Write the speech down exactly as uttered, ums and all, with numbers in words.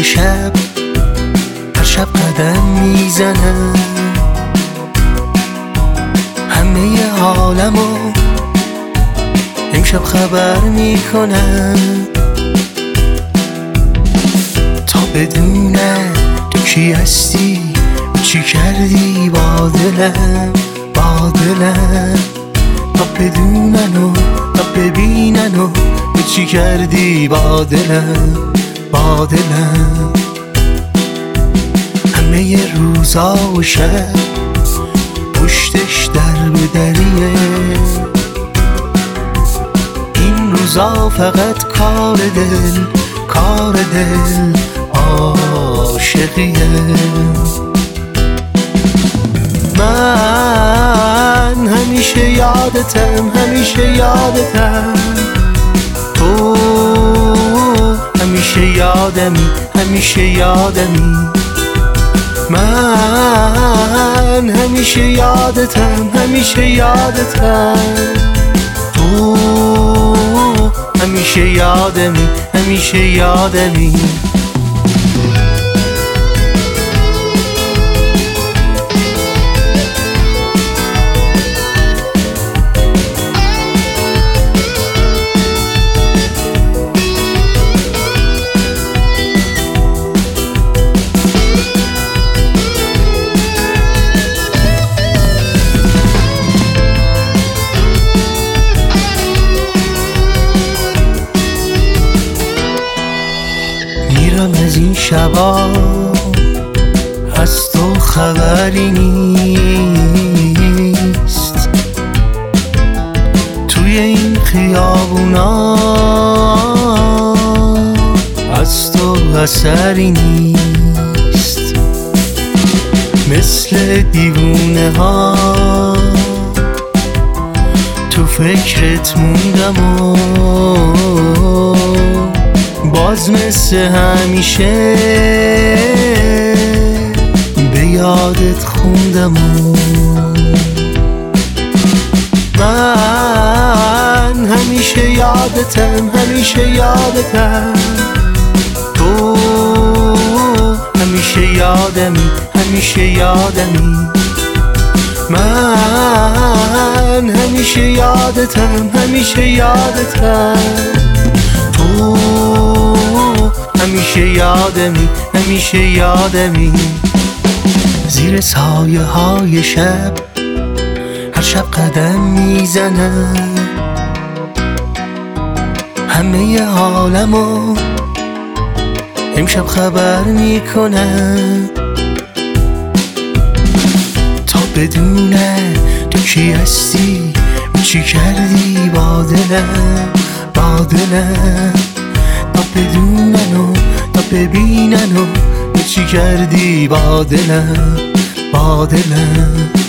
های شب هر شب قدم میزنم، همه عالمو امشب خبر میکنم، تا بدونم تو کی هستی، چی کردی با دلم با دلم، تا بدونن و تا ببینن و چی کردی با دلم با دلم. همه روزا و شب پشتش در به دریه، این روزا فقط کار دل کار دل عاشقیه. من همیشه یادتم همیشه یادتم، تو همیشه یادمی همیشه یادمی، من همیشه یادتم همیشه یادتم، تو همیشه یادمی همیشه یادمی. میرم از این شبا از تو خبری نیست، توی این خیابونا از تو اثری نیست، مثل دیوونه ها تو فکرت موندم و باز مثل همیشه به یادت خوندم و من همیشه یادتم همیشه یادتم، تو همیشه یادمی همیشه یادمی، من همیشه یادتم همیشه یادتم، تو همیشه یادمی همیشه یادمی. زیر سایه های شب هر شب قدم میزنم، همه عالمو امشب خبر میکنم، تا بدونم تو کی هستی چی کردی با دلم با دلم، تا بدونن و تا ببینن و چی کردی با دلم با دلم.